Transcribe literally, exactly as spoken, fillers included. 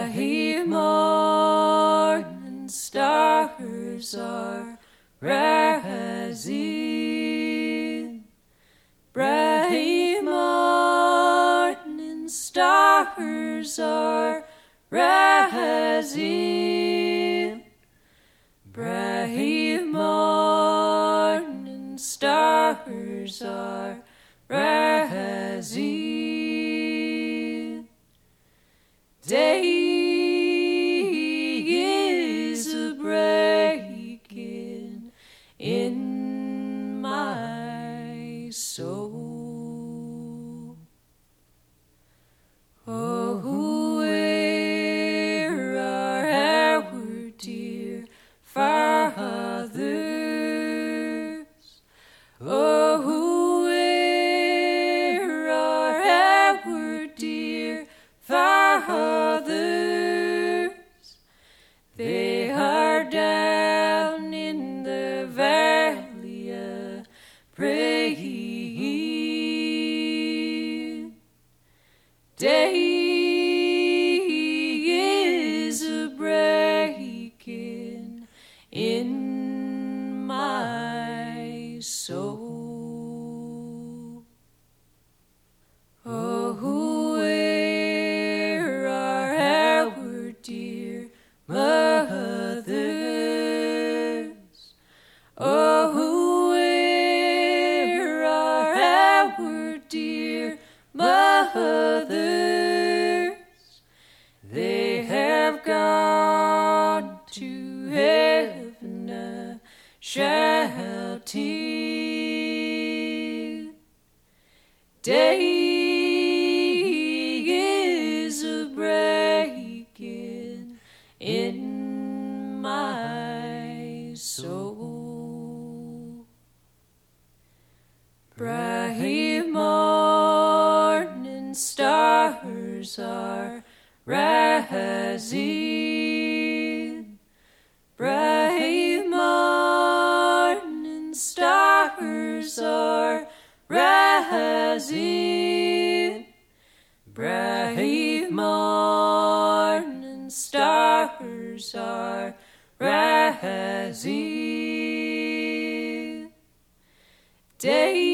Bright morning stars are rising. Bright morning stars are rising. Bright morning stars are rising. Day is a breaking in my soul. Oh, where are our dear fathers? Oh, where are our dear fathers? They are down in the valley a praying. Day is a breaking in my soul. Oh, where are our dear mothers? Oh, where are our dear mothers? They have gone to heaven a shouting. Day is a breaking in my soul. Bright morning stars are rising. Bright morning stars are rising. Bright morning stars are rising. Day